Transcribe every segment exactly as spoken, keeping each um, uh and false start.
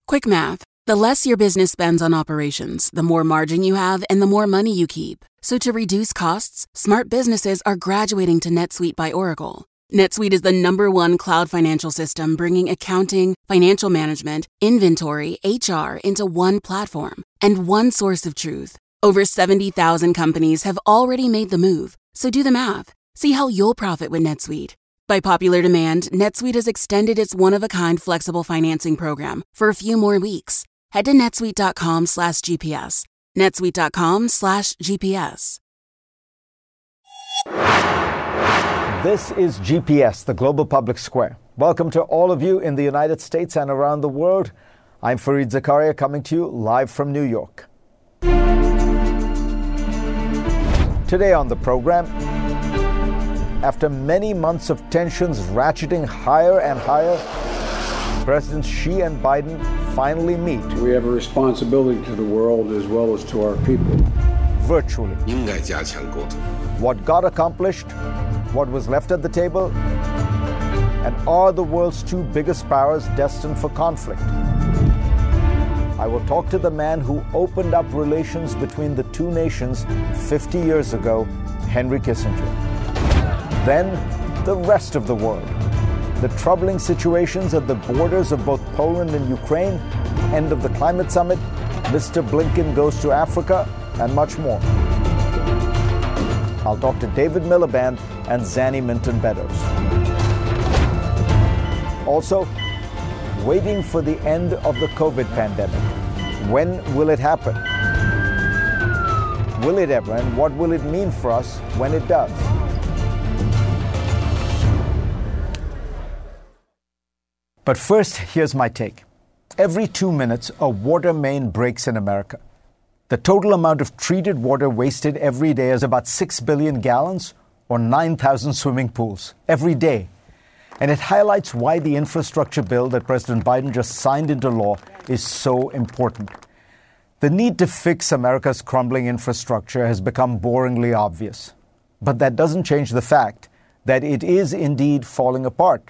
Quick math. The less your business spends on operations, the more margin you have and the more money you keep. So to reduce costs, smart businesses are graduating to NetSuite by Oracle. NetSuite is the number one cloud financial system bringing accounting, financial management, inventory, H R into one platform and one source of truth. Over seventy thousand companies have already made the move. So do the math. See how you'll profit with NetSuite. By popular demand, NetSuite has extended its one-of-a-kind flexible financing program for a few more weeks. Head to netsuite.com slash GPS. netsuite.com slash GPS. This is G P S, the Global Public Square. Welcome to all of you in the United States and around the world. I'm Fareed Zakaria coming to you live from New York. Today on the program, after many months of tensions ratcheting higher and higher, Presidents Xi and Biden finally meet. We have a responsibility to the world as well as to our people. Virtually. What got accomplished, what was left at the table, and are the world's two biggest powers destined for conflict? I will talk to the man who opened up relations between the two nations fifty years ago, Henry Kissinger. Then, the rest of the world. The troubling situations at the borders of both Poland and Ukraine, end of the climate summit, Mister Blinken goes to Africa, and much more. I'll talk to David Miliband and Zanny Minton-Beddoes. Also, waiting for the end of the COVID pandemic. When will it happen? Will it ever? And what will it mean for us when it does? But first, here's my take. Every two minutes, a water main breaks in America. The total amount of treated water wasted every day is about six billion gallons or nine thousand swimming pools every day. And it highlights why the infrastructure bill that President Biden just signed into law is so important. The need to fix America's crumbling infrastructure has become boringly obvious. But that doesn't change the fact that it is indeed falling apart.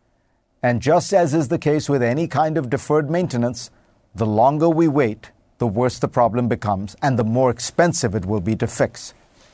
And just as is the case with any kind of deferred maintenance, the longer we wait, the worse the problem becomes and the more expensive it will be to fix.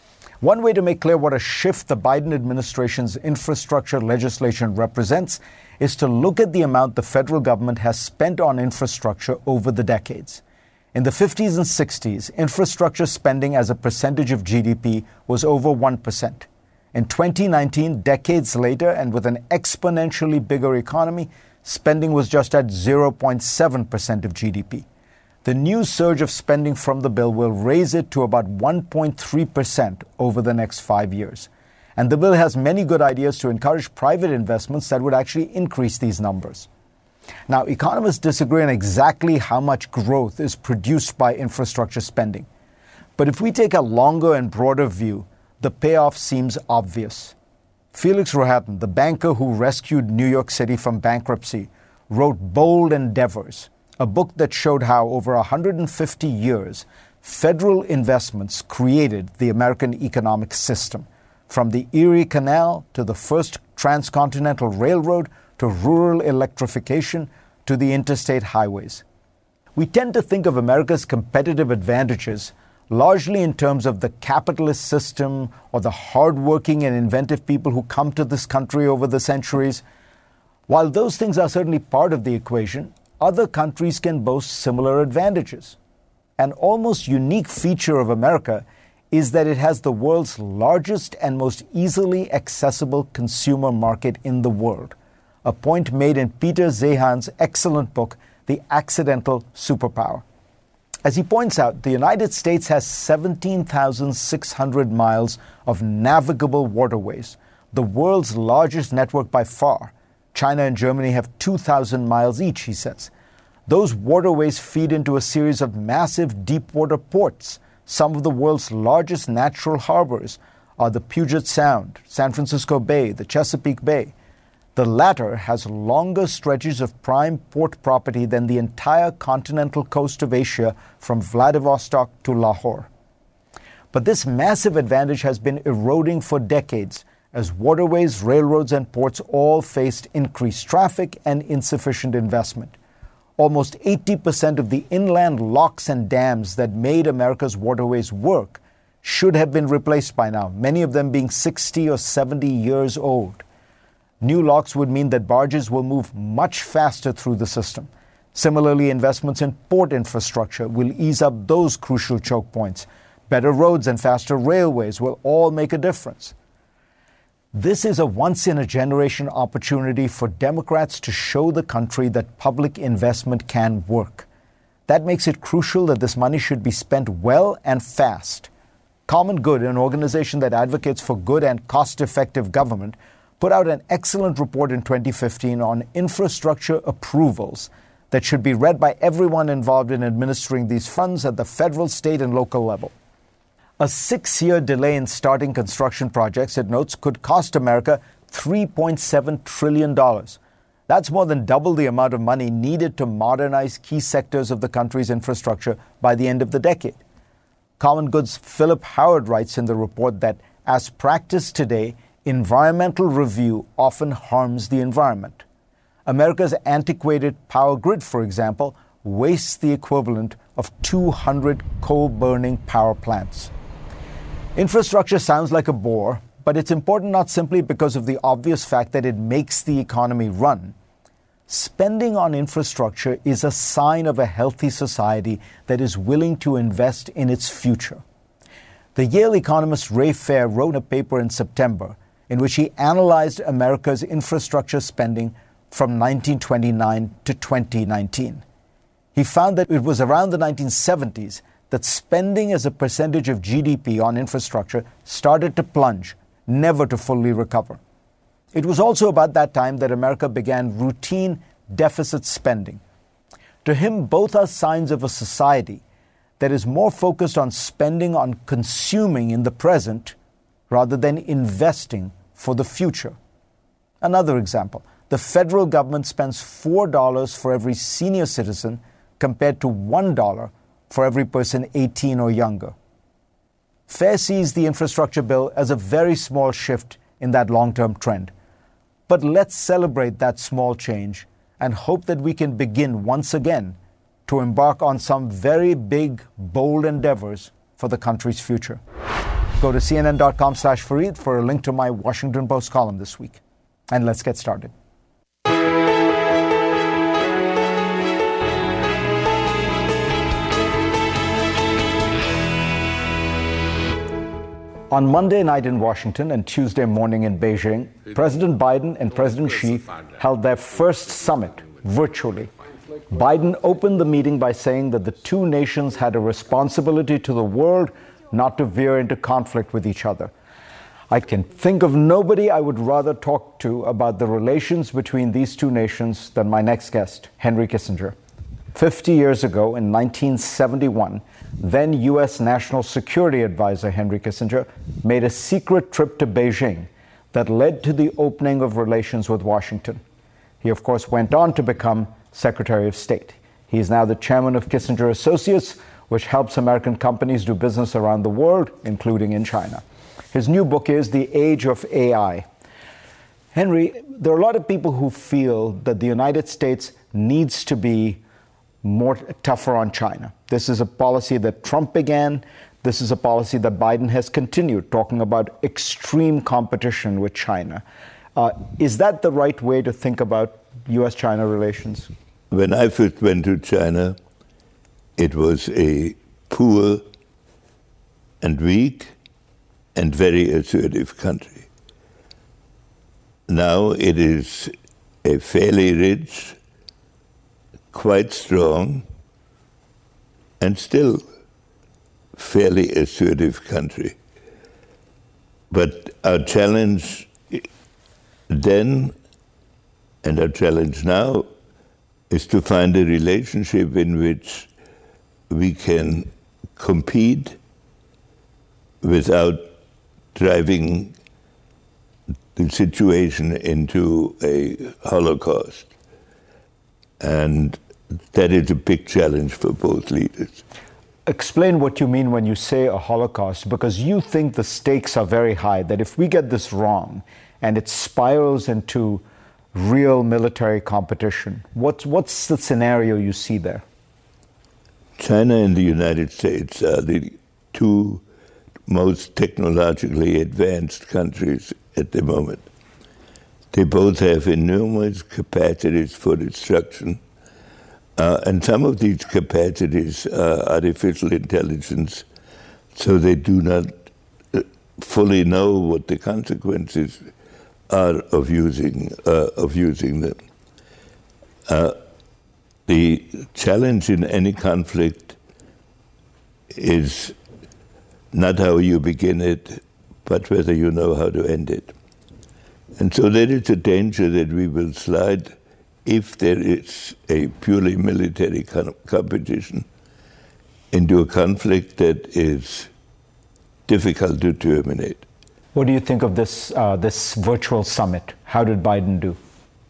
One way to make clear what a shift the Biden administration's infrastructure legislation represents is to look at the amount the federal government has spent on infrastructure over the decades. In the fifties and sixties, infrastructure spending as a percentage of G D P was over one percent. In twenty nineteen, decades later, and with an exponentially bigger economy, spending was just at zero point seven percent of G D P. The new surge of spending from the bill will raise it to about one point three percent over the next five years. And the bill has many good ideas to encourage private investments that would actually increase these numbers. Now, economists disagree on exactly how much growth is produced by infrastructure spending. But if we take a longer and broader view, the payoff seems obvious. Felix Rohatyn, the banker who rescued New York City from bankruptcy, wrote Bold Endeavors, a book that showed how over one hundred fifty years, federal investments created the American economic system, from the Erie Canal to the first transcontinental railroad to rural electrification to the interstate highways. We tend to think of America's competitive advantages largely in terms of the capitalist system or the hardworking and inventive people who come to this country over the centuries. While those things are certainly part of the equation, other countries can boast similar advantages. An almost unique feature of America is that it has the world's largest and most easily accessible consumer market in the world, a point made in Peter Zeihan's excellent book, The Accidental Superpower. As he points out, the United States has seventeen thousand six hundred miles of navigable waterways, the world's largest network by far. China and Germany have two thousand miles each, he says. Those waterways feed into a series of massive deep-water ports. Some of the world's largest natural harbors are the Puget Sound, San Francisco Bay, the Chesapeake Bay. The latter has longer stretches of prime port property than the entire continental coast of Asia from Vladivostok to Lahore. But this massive advantage has been eroding for decades as waterways, railroads, and ports all faced increased traffic and insufficient investment. Almost eighty percent of the inland locks and dams that made America's waterways work should have been replaced by now, many of them being sixty or seventy years old. New locks would mean that barges will move much faster through the system. Similarly, investments in port infrastructure will ease up those crucial choke points. Better roads and faster railways will all make a difference. This is a once-in-a-generation opportunity for Democrats to show the country that public investment can work. That makes it crucial that this money should be spent well and fast. Common Good, an organization that advocates for good and cost-effective government, put out an excellent report in twenty fifteen on infrastructure approvals that should be read by everyone involved in administering these funds at the federal, state, and local level. A six-year delay in starting construction projects, it notes, could cost America three point seven trillion dollars. That's more than double the amount of money needed to modernize key sectors of the country's infrastructure by the end of the decade. Common Good's Philip Howard writes in the report that, as practiced today, environmental review often harms the environment. America's antiquated power grid, for example, wastes the equivalent of two hundred coal-burning power plants. Infrastructure sounds like a bore, but it's important not simply because of the obvious fact that it makes the economy run. Spending on infrastructure is a sign of a healthy society that is willing to invest in its future. The Yale economist Ray Fair wrote a paper in September in which he analyzed America's infrastructure spending from nineteen twenty-nine to twenty nineteen. He found that it was around the nineteen seventies that spending as a percentage of G D P on infrastructure started to plunge, never to fully recover. It was also about that time that America began routine deficit spending. To him, both are signs of a society that is more focused on spending on consuming in the present rather than investing for the future. Another example, the federal government spends four dollars for every senior citizen compared to one dollar for every person eighteen or younger. Fair sees the infrastructure bill as a very small shift in that long-term trend. But let's celebrate that small change and hope that we can begin once again to embark on some very big, bold endeavors for the country's future. Go to cnn.com slash Fareed for a link to my Washington Post column this week. And let's get started. On Monday night in Washington and Tuesday morning in Beijing, President Biden and President Xi held their first summit virtually. Biden opened the meeting by saying that the two nations had a responsibility to the world not to veer into conflict with each other. I can think of nobody I would rather talk to about the relations between these two nations than my next guest, Henry Kissinger. Fifty years ago, in nineteen seventy-one, then U S National Security Advisor Henry Kissinger made a secret trip to Beijing that led to the opening of relations with Washington. He, of course, went on to become Secretary of State. He is now the chairman of Kissinger Associates, which helps American companies do business around the world, including in China. His new book is The Age of A I. Henry, there are a lot of people who feel that the United States needs to be more tougher on China. This is a policy that Trump began. This is a policy that Biden has continued, talking about extreme competition with China. Uh, is that the right way to think about U S China relations? When I first went to China, it was a poor and weak and very assertive country. Now it is a fairly rich, quite strong, and still fairly assertive country. But our challenge then, and our challenge now, is to find a relationship in which we can compete without driving the situation into a holocaust. And that is a big challenge for both leaders. Explain what you mean when you say a holocaust, because you think the stakes are very high, that if we get this wrong and it spirals into real military competition. What's, what's the scenario you see there? China and the United States are the two most technologically advanced countries at the moment. They both have enormous capacities for destruction, uh, and some of these capacities are artificial intelligence, so they do not uh, fully know what the consequences are of using uh, of using them. Uh, the challenge in any conflict is not how you begin it, but whether you know how to end it. And so there is a danger that we will slide, if there is a purely military competition, into a conflict that is difficult to terminate. What do you think of this uh, this virtual summit? How did Biden do?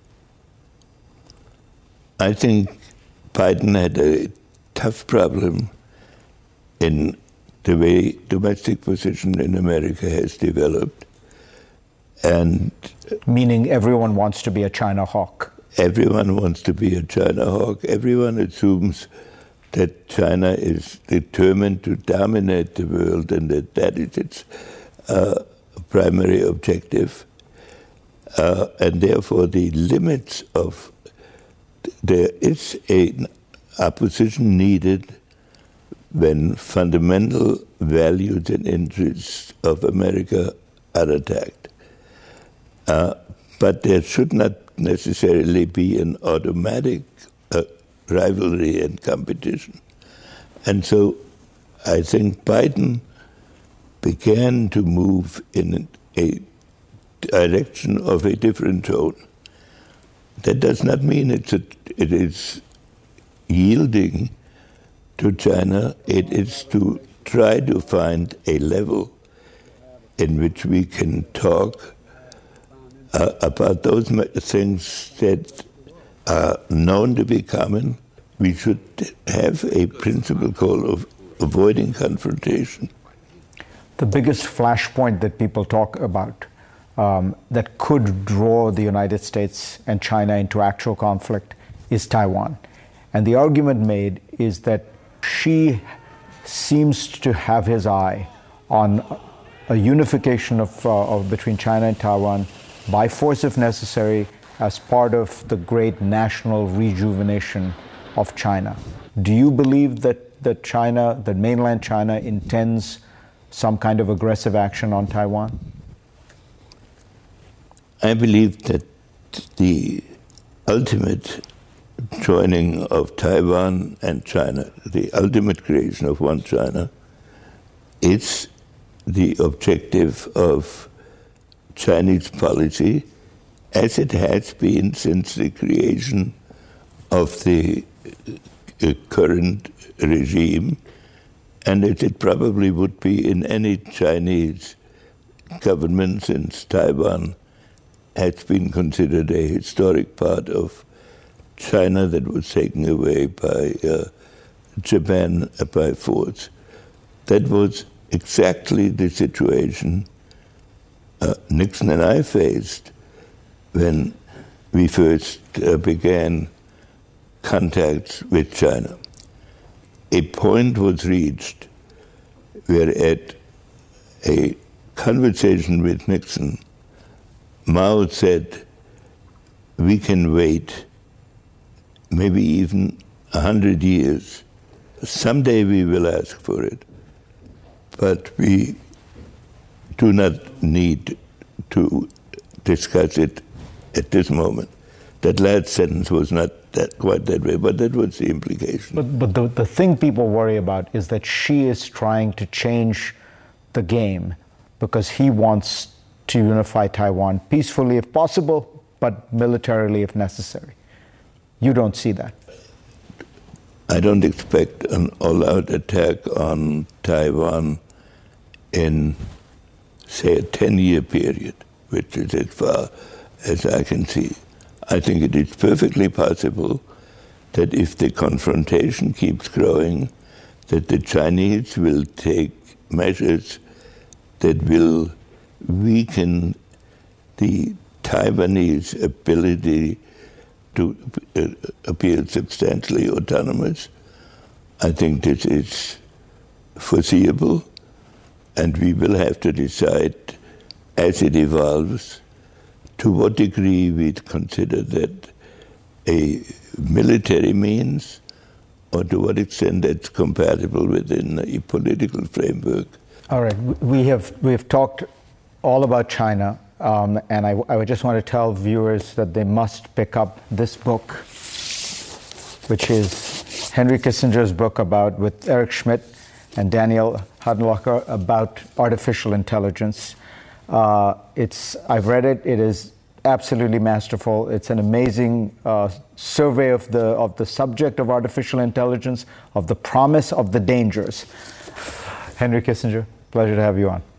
I think Biden had a tough problem in the way domestic position in America has developed. And meaning everyone wants to be a China hawk. Everyone wants to be a China hawk. Everyone assumes that China is determined to dominate the world and that that is its uh, primary objective. Uh, and therefore the limits of, there is an opposition needed when fundamental values and interests of America are attacked. Uh, but there should not necessarily be an automatic uh, rivalry and competition. And so I think Biden began to move in a direction of a different tone. That does not mean it's a, it is yielding to China. It is to try to find a level in which we can talk uh, about those things that are known to be common. We should have a principle called of avoiding confrontation. The biggest flashpoint that people talk about um, that could draw the United States and China into actual conflict is Taiwan. And the argument made is that Xi seems to have his eye on a unification of, uh, of between China and Taiwan by force if necessary as part of the great national rejuvenation of China. Do you believe that, that China, that mainland China intends some kind of aggressive action on Taiwan? I believe that the ultimate joining of Taiwan and China, the ultimate creation of one China, is the objective of Chinese policy, as it has been since the creation of the uh, current regime, and as it probably would be in any Chinese government, since Taiwan has been considered a historic part of China that was taken away by uh, Japan uh, by force. That was exactly the situation uh, Nixon and I faced when we first uh, began contacts with China. A point was reached where at a conversation with Nixon, Mao said, we can wait maybe even a hundred years. Someday we will ask for it, but we do not need to discuss it at this moment. That last sentence was not that quite that way, but that was the implication. But, but the, the thing people worry about is that Xi is trying to change the game because he wants to unify Taiwan peacefully if possible, but militarily if necessary. You don't see that? I don't expect an all-out attack on Taiwan in, say, a ten-year period, which is as far as I can see. I think it is perfectly possible that if the confrontation keeps growing, that the Chinese will take measures that will weaken the Taiwanese ability to uh, appear substantially autonomous. I think this is foreseeable, and we will have to decide as it evolves to what degree we consider that a military means, or to what extent that's compatible within a political framework. All right, we have we have talked all about China, um, and I, I just want to tell viewers that they must pick up this book, which is Henry Kissinger's book about with Eric Schmidt and Daniel Huttenlocher about artificial intelligence. Uh, it's I've read it. It is absolutely masterful. It's an amazing uh, survey of the of the subject of artificial intelligence, of the promise, of the dangers. Henry Kissinger, pleasure to have you on.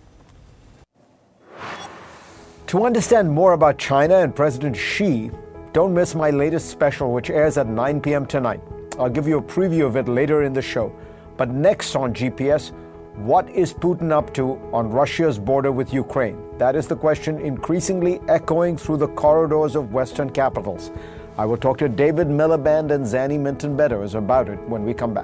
To understand more about China and President Xi, don't miss my latest special, which airs at nine p.m. tonight. I'll give you a preview of it later in the show. But next on G P S, what is Putin up to on Russia's border with Ukraine? That is the question increasingly echoing through the corridors of Western capitals. I will talk to David Miliband and Zanny Minton-Meadows about it when we come back.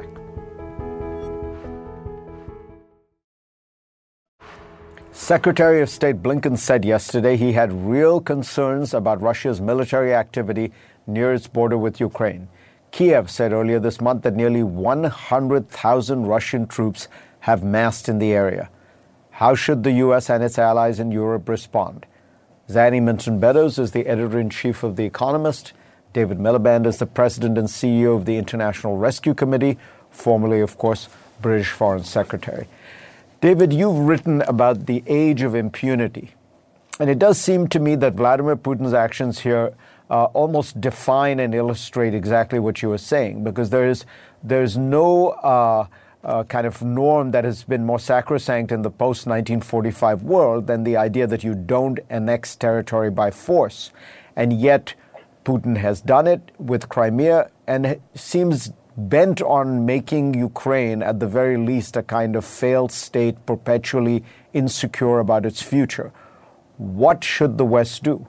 Secretary of State Blinken said yesterday he had real concerns about Russia's military activity near its border with Ukraine. Kiev said earlier this month that nearly one hundred thousand Russian troops have massed in the area. How should the U S and its allies in Europe respond? Zanny Minton-Meadows is the editor-in-chief of The Economist. David Miliband is the president and C E O of the International Rescue Committee, formerly, of course, British Foreign Secretary. David, you've written about the age of impunity. And it does seem to me that Vladimir Putin's actions here uh, almost define and illustrate exactly what you were saying, because there is there's no uh, uh, kind of norm that has been more sacrosanct in the post nineteen forty-five world than the idea that you don't annex territory by force. And yet Putin has done it with Crimea and seems bent on making Ukraine, at the very least, a kind of failed state, perpetually insecure about its future. What should the West do?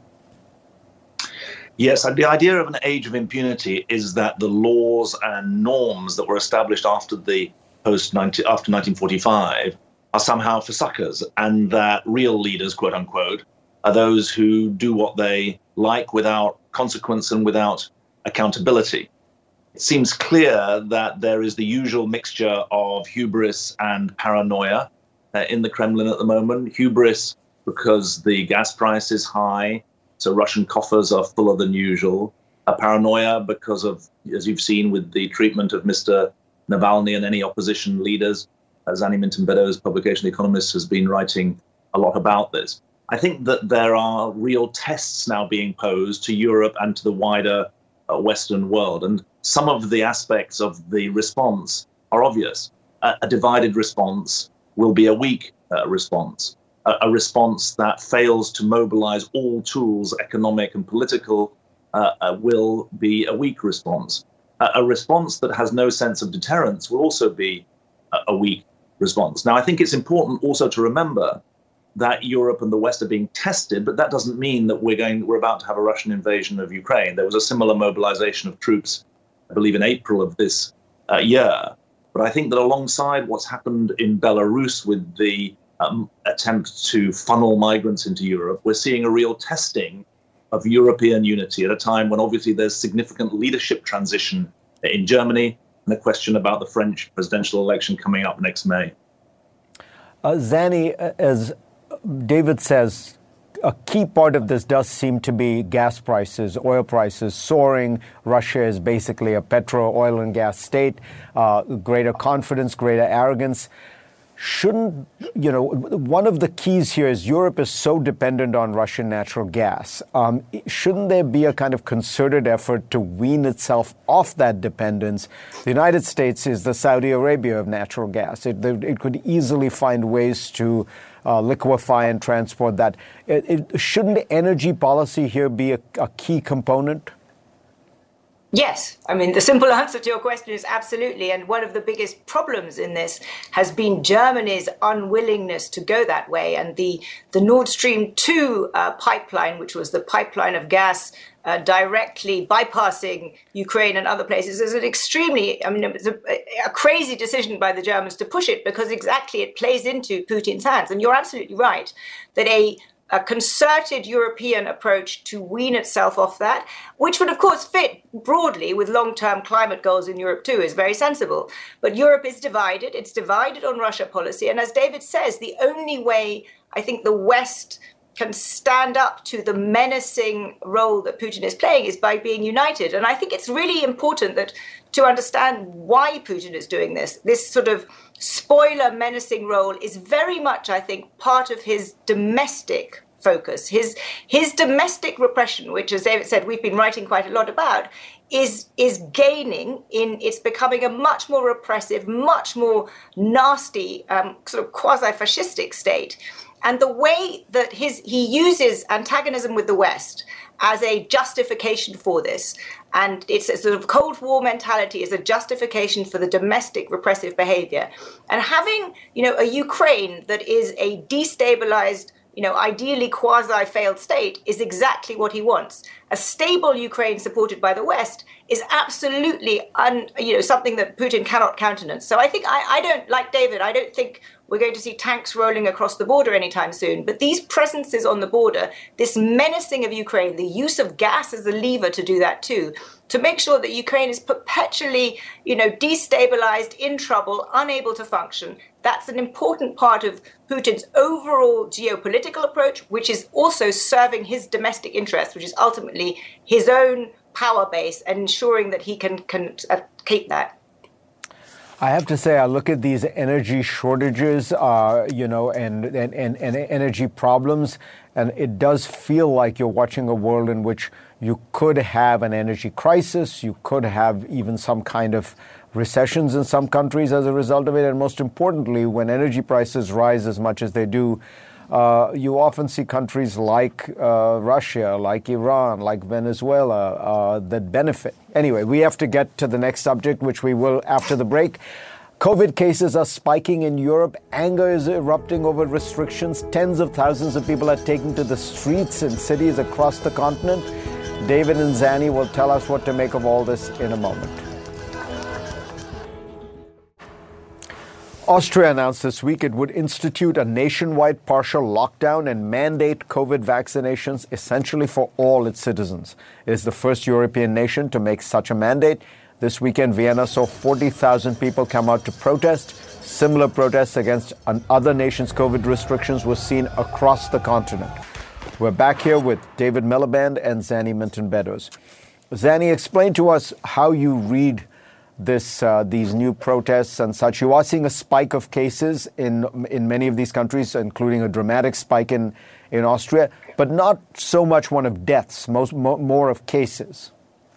Yes, the idea of an age of impunity is that the laws and norms that were established after the post after nineteen forty-five are somehow for suckers, and that real leaders, quote unquote, are those who do what they like without consequence and without accountability. It seems clear that there is the usual mixture of hubris and paranoia uh, in the Kremlin at the moment. Hubris because the gas price is high, so Russian coffers are fuller than usual. A paranoia because of, as you've seen with the treatment of Mister Navalny and any opposition leaders. As Zanny Minton-Meadows' publication, The Economist, has been writing a lot about this. I think that there are real tests now being posed to Europe and to the wider uh, Western world. And some of the aspects of the response are obvious. A, a divided response will be a weak uh, response. A, a response that fails to mobilize all tools, economic and political, uh, uh, will be a weak response. A, a response that has no sense of deterrence will also be a, a weak response. Now, I think it's important also to remember that Europe and the West are being tested, but that doesn't mean that we're going, we're about to have a Russian invasion of Ukraine. There was a similar mobilization of troops, I believe, in April of this uh, year. But I think that alongside what's happened in Belarus with the um, attempt to funnel migrants into Europe, we're seeing a real testing of European unity at a time when obviously there's significant leadership transition in Germany and a question about the French presidential election coming up next May. Uh, Zanny, as David says, a key part of this does seem to be gas prices, oil prices soaring. Russia is basically a petro, oil and gas state. Uh, greater confidence, greater arrogance. Shouldn't, you know, one of the keys here is Europe is so dependent on Russian natural gas. Um, shouldn't there be a kind of concerted effort to wean itself off that dependence? The United States is the Saudi Arabia of natural gas. It, it could easily find ways to uh, liquefy and transport that. It, it, shouldn't energy policy here be a, a key component? Yes. I mean, the simple answer to your question is absolutely. And one of the biggest problems in this has been Germany's unwillingness to go that way. And the, the Nord Stream two uh, pipeline, which was the pipeline of gas uh, directly bypassing Ukraine and other places, is an extremely, I mean, it's a, a crazy decision by the Germans to push it because exactly it plays into Putin's hands. And you're absolutely right that a a concerted European approach to wean itself off that, which would, of course, fit broadly with long-term climate goals in Europe too, is very sensible. But Europe is divided. It's divided on Russia policy. And as David says, the only way I think the West can stand up to the menacing role that Putin is playing is by being united. And I think it's really important that to understand why Putin is doing this. This sort of spoiler menacing role is very much, I think, part of his domestic focus. His his domestic repression, which, as David said, we've been writing quite a lot about, is is gaining in, it's becoming a much more repressive, much more nasty, um, sort of quasi-fascistic state. And the way that his he uses antagonism with the West as a justification for this, and it's a sort of Cold War mentality as a justification for the domestic repressive behavior. And having, you know, a Ukraine that is a destabilized, you know, ideally quasi-failed state is exactly what he wants. A stable Ukraine supported by the West is absolutely, un, you know, something that Putin cannot countenance. So I think, I, I don't, like David, I don't think we're going to see tanks rolling across the border anytime soon. But these presences on the border, this menacing of Ukraine, the use of gas as a lever to do that too, to make sure that Ukraine is perpetually, you know, destabilized, in trouble, unable to function. That's an important part of Putin's overall geopolitical approach, which is also serving his domestic interests, which is ultimately his own power base and ensuring that he can, can uh, keep that. I have to say, I look at these energy shortages, uh, you know, and, and, and, and energy problems, and it does feel like you're watching a world in which you could have an energy crisis, you could have even some kind of recessions in some countries as a result of it. And most importantly, when energy prices rise as much as they do, uh, you often see countries like uh, Russia, like Iran, like Venezuela uh, that benefit. Anyway, we have to get to the next subject, which we will after the break. COVID cases are spiking in Europe. Anger is erupting over restrictions. Tens of thousands of people are taking to the streets in cities across the continent. David and Zanny will tell us what to make of all this in a moment. Austria announced this week it would institute a nationwide partial lockdown and mandate COVID vaccinations essentially for all its citizens. It is the first European nation to make such a mandate. This weekend, Vienna saw forty thousand people come out to protest. Similar protests against other nations' COVID restrictions were seen across the continent. We're back here with David Miliband and Zanny Minton-Beddoes. Zanny, explain to us how you read this uh, these new protests and such. You are seeing a spike of cases in in many of these countries, including a dramatic spike in, in Austria, but not so much one of deaths, most mo- more of cases.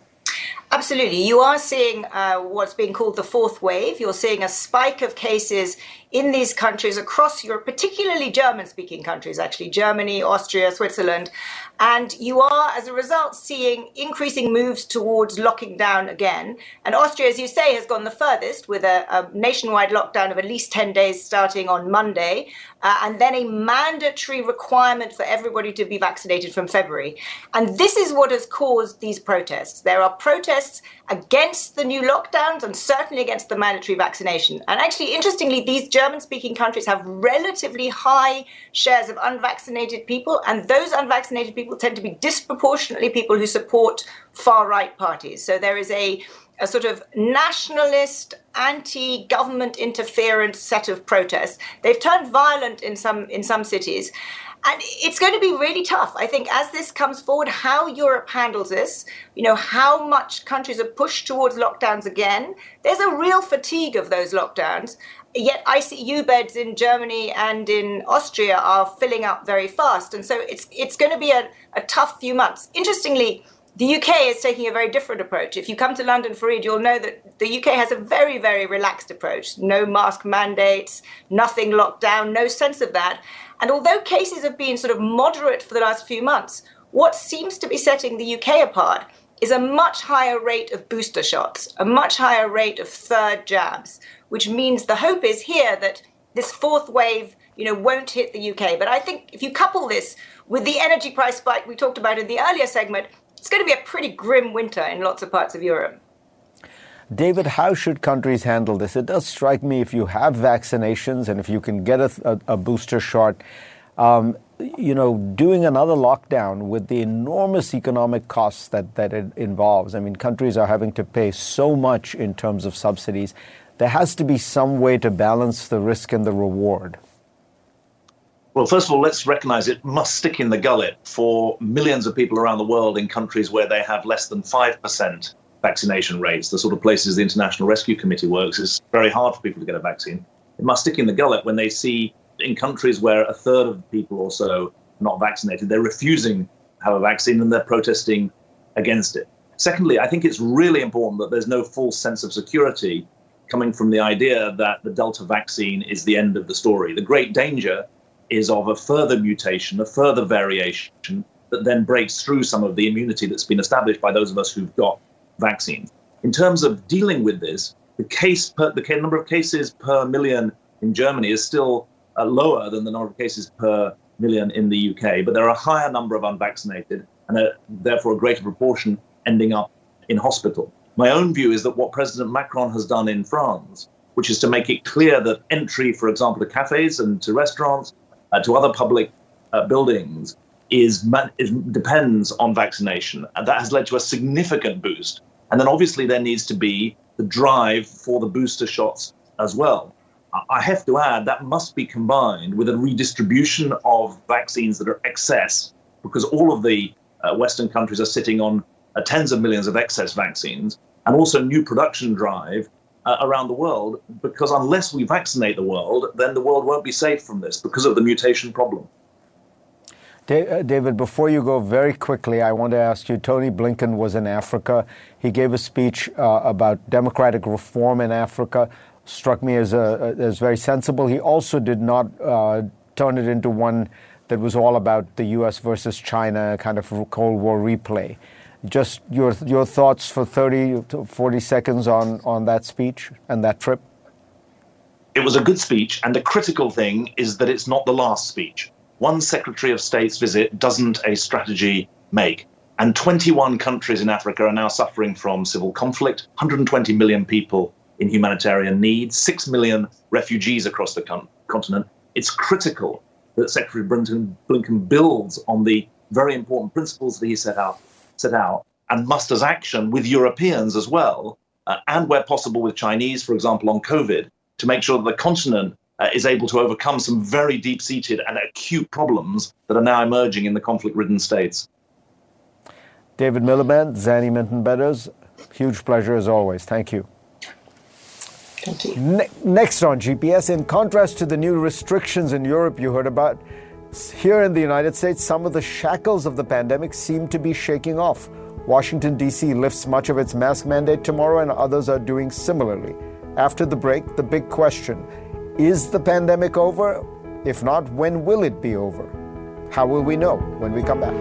Absolutely. You are seeing uh, what's being called the fourth wave. You're seeing a spike of cases in these countries across Europe, particularly German-speaking countries, actually, Germany, Austria, Switzerland. And you are, as a result, seeing increasing moves towards locking down again. And Austria, as you say, has gone the furthest with a, a nationwide lockdown of at least ten days starting on Monday, uh, and then a mandatory requirement for everybody to be vaccinated from February. And this is what has caused these protests. There are protests against the new lockdowns and certainly against the mandatory vaccination. And actually, interestingly, these German-speaking countries have relatively high shares of unvaccinated people, and those unvaccinated people tend to be disproportionately people who support far-right parties. So there is a, a sort of nationalist, anti-government interference set of protests. They've turned violent in some in some cities. And it's going to be really tough, I think, as this comes forward, how Europe handles this, you know, how much countries are pushed towards lockdowns again. There's a real fatigue of those lockdowns. Yet I C U beds in Germany and in Austria are filling up very fast. And so it's it's going to be a, a tough few months. Interestingly, the U K is taking a very different approach. If you come to London for Eid, you'll know that the U K has a very, very relaxed approach. No mask mandates, nothing locked down, no sense of that. And although cases have been sort of moderate for the last few months, what seems to be setting the U K apart is a much higher rate of booster shots, a much higher rate of third jabs, which means the hope is here that this fourth wave, you know, won't hit the U K. But I think if you couple this with the energy price spike we talked about in the earlier segment, it's going to be a pretty grim winter in lots of parts of Europe. David, how should countries handle this? It does strike me if you have vaccinations and if you can get a, a, a booster shot, um, you know, doing another lockdown with the enormous economic costs that, that it involves. I mean, countries are having to pay so much in terms of subsidies. There has to be some way to balance the risk and the reward. Well, first of all, let's recognize it must stick in the gullet for millions of people around the world in countries where they have less than five percent vaccination rates, the sort of places the International Rescue Committee works. It's very hard for people to get a vaccine. It must stick in the gullet when they see in countries where a third of the people or so are not vaccinated, they're refusing to have a vaccine and they're protesting against it. Secondly, I think it's really important that there's no false sense of security coming from the idea that the Delta vaccine is the end of the story. The great danger is of a further mutation, a further variation that then breaks through some of the immunity that's been established by those of us who've got vaccines. In terms of dealing with this, the case per, the number of cases per million in Germany is still uh, lower than the number of cases per million in the U K, but there are a higher number of unvaccinated and a, therefore a greater proportion ending up in hospital. My own view is that what President Macron has done in France, which is to make it clear that entry, for example, to cafes and to restaurants, uh, to other public uh, buildings, is, is depends on vaccination. And that has led to a significant boost. And then obviously there needs to be the drive for the booster shots as well. I have to add that must be combined with a redistribution of vaccines that are excess, because all of the uh, Western countries are sitting on uh, tens of millions of excess vaccines, and also new production drive uh, around the world, because unless we vaccinate the world, then the world won't be safe from this because of the mutation problem. David, before you go, very quickly, I want to ask you, Tony Blinken was in Africa. He gave a speech uh, about democratic reform in Africa. Struck me as, a, as very sensible. He also did not uh, turn it into one that was all about the U S versus China, kind of Cold War replay. Just your your thoughts for thirty to forty seconds on, on that speech and that trip? It was a good speech, and the critical thing is that it's not the last speech. One Secretary of State's visit doesn't a strategy make. And twenty-one countries in Africa are now suffering from civil conflict, one hundred twenty million people in humanitarian need, six million refugees across the con- continent. It's critical that Secretary Blinken, Blinken builds on the very important principles that he set out, set out and musters action with Europeans as well, uh, and where possible with Chinese, for example, on COVID, to make sure that the continent uh, is able to overcome some very deep-seated and acute problems that are now emerging in the conflict-ridden states. David Miliband, Zanny Minton-Beddoes, huge pleasure as always. Thank you. Thank you. Ne- next on G P S, in contrast to the new restrictions in Europe you heard about, here in the United States, some of the shackles of the pandemic seem to be shaking off. Washington, D C lifts much of its mask mandate tomorrow, and others are doing similarly. After the break, the big question, is the pandemic over? If not, when will it be over? How will we know when we come back?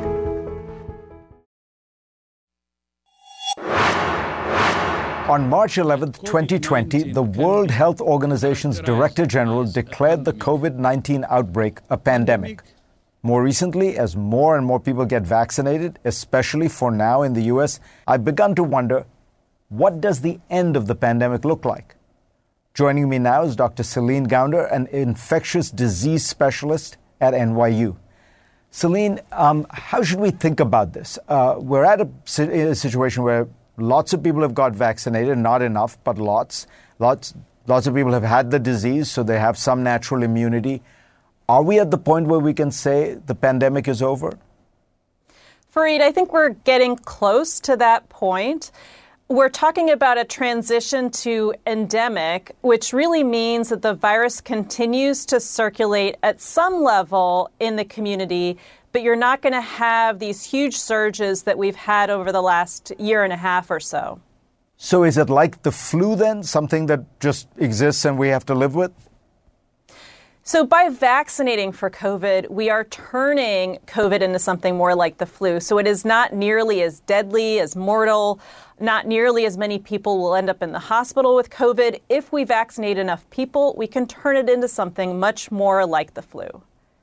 On March eleventh, twenty twenty, the World Health Organization's Director General declared the COVID nineteen outbreak a pandemic. More recently, as more and more people get vaccinated, especially for now in the U S, I've begun to wonder, what does the end of the pandemic look like? Joining me now is Doctor Celine Gounder, an infectious disease specialist at N Y U. Celine, um, how should we think about this? Uh, we're at a, a situation where lots of people have got vaccinated, not enough, but lots. Lots lots of people have had the disease, so they have some natural immunity. Are we at the point where we can say the pandemic is over? Fareed, I think we're getting close to that point. We're talking about a transition to endemic, which really means that the virus continues to circulate at some level in the community, but you're not going to have these huge surges that we've had over the last year and a half or so. So is it like the flu then, something that just exists and we have to live with? So by vaccinating for COVID, we are turning COVID into something more like the flu. So it is not nearly as deadly, as mortal. Not nearly as many people will end up in the hospital with COVID. If we vaccinate enough people, we can turn it into something much more like the flu.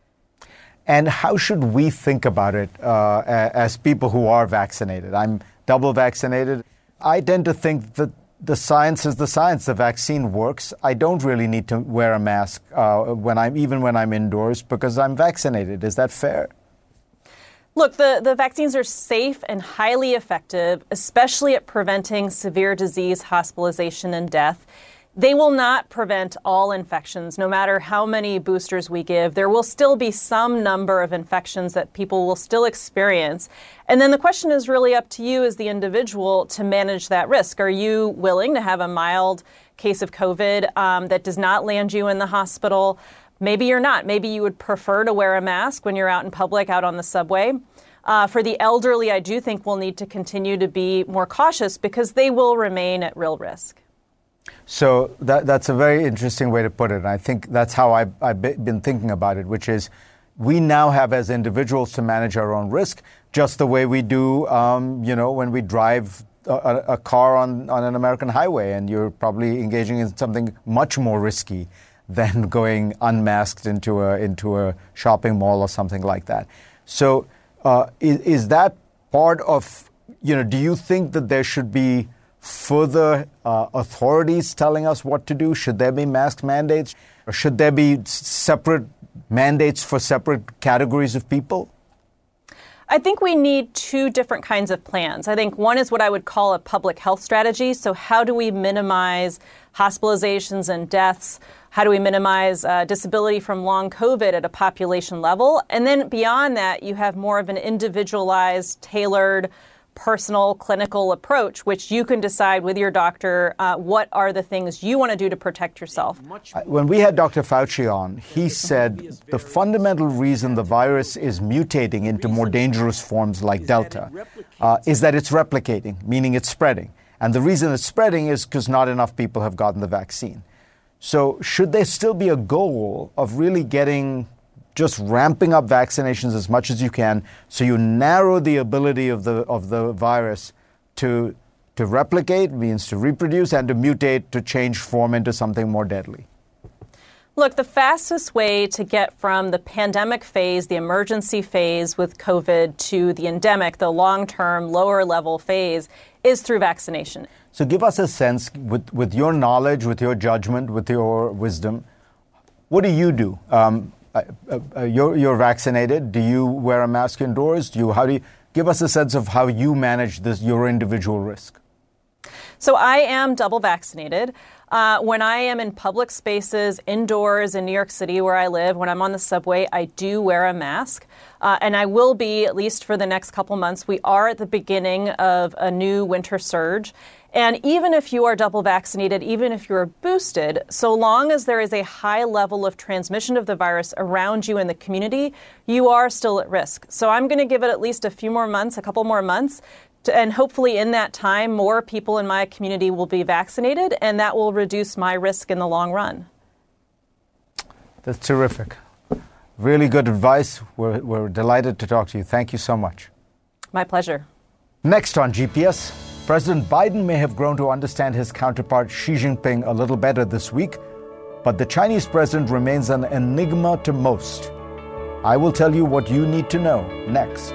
And how should we think about it uh, as people who are vaccinated? I'm double vaccinated. I tend to think that the science is the science. The vaccine works. I don't really need to wear a mask uh, when I'm even when I'm indoors because I'm vaccinated. Is that fair? Look, the, the vaccines are safe and highly effective, especially at preventing severe disease, hospitalization, and death. They will not prevent all infections, no matter how many boosters we give. There will still be some number of infections that people will still experience. And then the question is really up to you as the individual to manage that risk. Are you willing to have a mild case of COVID um, that does not land you in the hospital? Maybe you're not. Maybe you would prefer to wear a mask when you're out in public, out on the subway. Uh, for the elderly, I do think we'll need to continue to be more cautious because they will remain at real risk. So that, that's a very interesting way to put it. And I think that's how I've, I've been thinking about it, which is we now have as individuals to manage our own risk just the way we do, um, you know, when we drive a, a car on, on an American highway and you're probably engaging in something much more risky than going unmasked into a, into a shopping mall or something like that. So uh, is, is that part of, you know, do you think that there should be further uh, authorities telling us what to do? Should there be mask mandates? Or should there be separate mandates for separate categories of people? I think we need two different kinds of plans. I think one is what I would call a public health strategy. So how do we minimize hospitalizations and deaths? How do we minimize uh, disability from long COVID at a population level? And then beyond that, you have more of an individualized, tailored, personal clinical approach, which you can decide with your doctor uh, what are the things you want to do to protect yourself. When we had Doctor Fauci on, he said the fundamental reason the virus is mutating into more dangerous forms like Delta uh, is that it's replicating, meaning it's spreading. And the reason it's spreading is because not enough people have gotten the vaccine. So should there still be a goal of really getting just ramping up vaccinations as much as you can so you narrow the ability of the of the virus to to replicate, means to reproduce, and to mutate, to change form into something more deadly? Look, the fastest way to get from the pandemic phase, the emergency phase with COVID, to the endemic, the long-term, lower-level phase, is through vaccination. So give us a sense, with, with your knowledge, with your judgment, with your wisdom, what do you do? Um, Uh, uh, you're, you're vaccinated. Do you wear a mask indoors? Do you? How do you give us a sense of how you manage this, your individual risk? So I am double vaccinated. Uh, when I am in public spaces, indoors in New York City where I live, when I'm on the subway, I do wear a mask. Uh, and I will be, at least for the next couple months. We are at the beginning of a new winter surge. And even if you are double vaccinated, even if you're boosted, so long as there is a high level of transmission of the virus around you in the community, you are still at risk. So I'm going to give it at least a few more months, a couple more months, to, and hopefully in that time, more people in my community will be vaccinated, and that will reduce my risk in the long run. That's terrific. Really good advice. We're, we're delighted to talk to you. Thank you so much. My pleasure. Next on G P S. President Biden may have grown to understand his counterpart Xi Jinping a little better this week, but the Chinese president remains an enigma to most. I will tell you what you need to know next.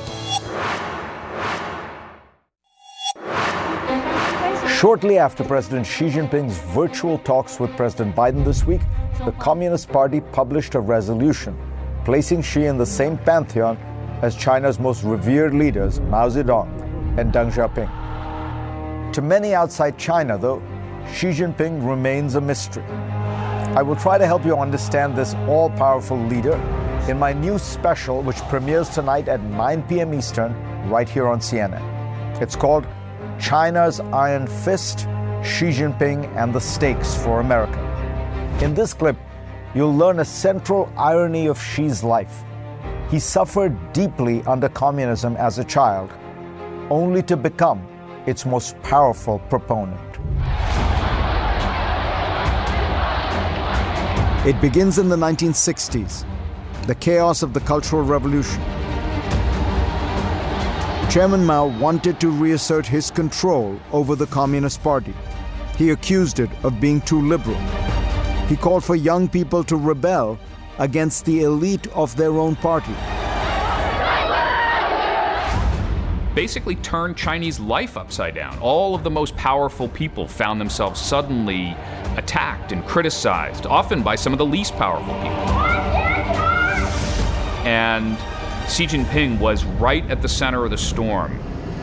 Shortly after President Xi Jinping's virtual talks with President Biden this week, the Communist Party published a resolution placing Xi in the same pantheon as China's most revered leaders, Mao Zedong and Deng Xiaoping. To many outside China, though, Xi Jinping remains a mystery. I will try to help you understand this all-powerful leader in my new special, which premieres tonight at nine p.m. Eastern, right here on C N N. It's called China's Iron Fist, Xi Jinping and the Stakes for America. In this clip, you'll learn a central irony of Xi's life. He suffered deeply under communism as a child, only to become its most powerful proponent. It begins in the nineteen sixties, the chaos of the Cultural Revolution. Chairman Mao wanted to reassert his control over the Communist Party. He accused it of being too liberal. He called for young people to rebel against the elite of their own party. Basically turned Chinese life upside down. All of the most powerful people found themselves suddenly attacked and criticized, often by some of the least powerful people. And Xi Jinping was right at the center of the storm.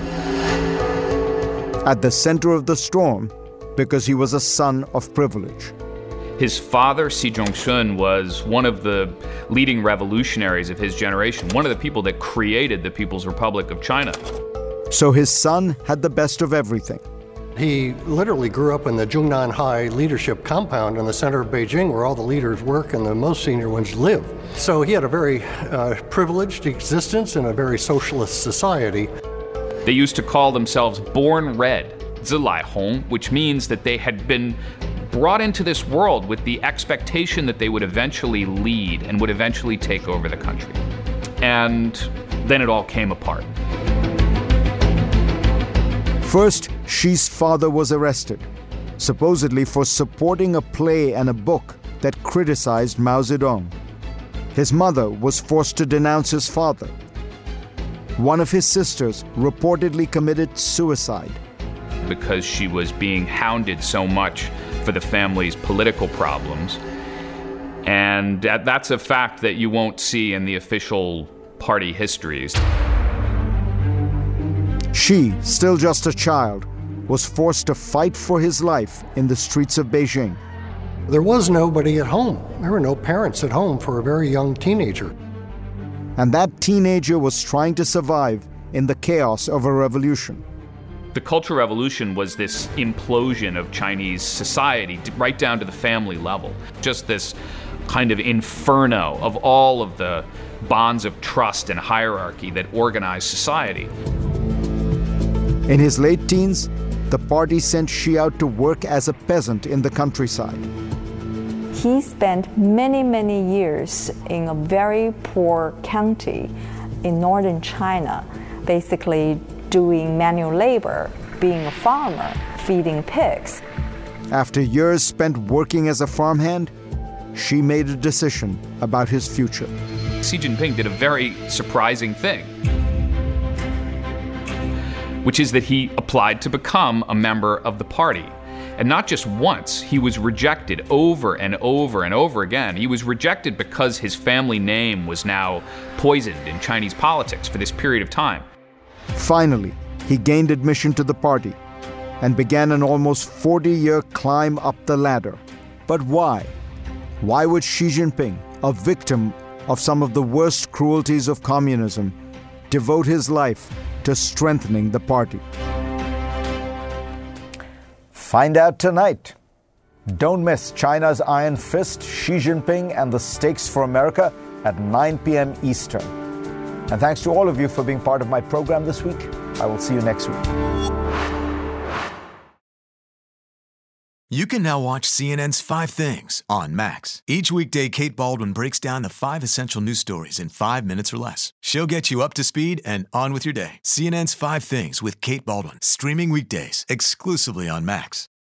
At the center of the storm because he was a son of privilege. His father, Xi Zhongxun, was one of the leading revolutionaries of his generation, one of the people that created the People's Republic of China. So his son had the best of everything. He literally grew up in the Zhongnan High leadership compound in the center of Beijing, where all the leaders work and the most senior ones live. So he had a very uh, privileged existence in a very socialist society. They used to call themselves born red, Zilai Hong, which means that they had been brought into this world with the expectation that they would eventually lead and would eventually take over the country. And then it all came apart. First, Xi's father was arrested, supposedly for supporting a play and a book that criticized Mao Zedong. His mother was forced to denounce his father. One of his sisters reportedly committed suicide. Because she was being hounded so much for the family's political problems. And that, that's a fact that you won't see in the official party histories. Xi, still just a child, was forced to fight for his life in the streets of Beijing. There was nobody at home. There were no parents at home for a very young teenager. And that teenager was trying to survive in the chaos of a revolution. The Cultural Revolution was this implosion of Chinese society right down to the family level. Just this kind of inferno of all of the bonds of trust and hierarchy that organized society. In his late teens, the party sent Xi out to work as a peasant in the countryside. He spent many, many years in a very poor county in northern China, basically doing manual labor, being a farmer, feeding pigs. After years spent working as a farmhand, Xi made a decision about his future. Xi Jinping did a very surprising thing, which is that he applied to become a member of the party. And not just once, he was rejected over and over and over again. He was rejected because his family name was now poisoned in Chinese politics for this period of time. Finally, he gained admission to the party and began an almost forty-year climb up the ladder. But why? Why would Xi Jinping, a victim of some of the worst cruelties of communism, devote his life to strengthening the party? Find out tonight. Don't miss China's Iron Fist, Xi Jinping and the Stakes for America at nine p.m. Eastern. And thanks to all of you for being part of my program this week. I will see you next week. You can now watch C N N's Five Things on Max. Each weekday, Kate Baldwin breaks down the five essential news stories in five minutes or less. She'll get you up to speed and on with your day. C N N's Five Things with Kate Baldwin, streaming weekdays exclusively on Max.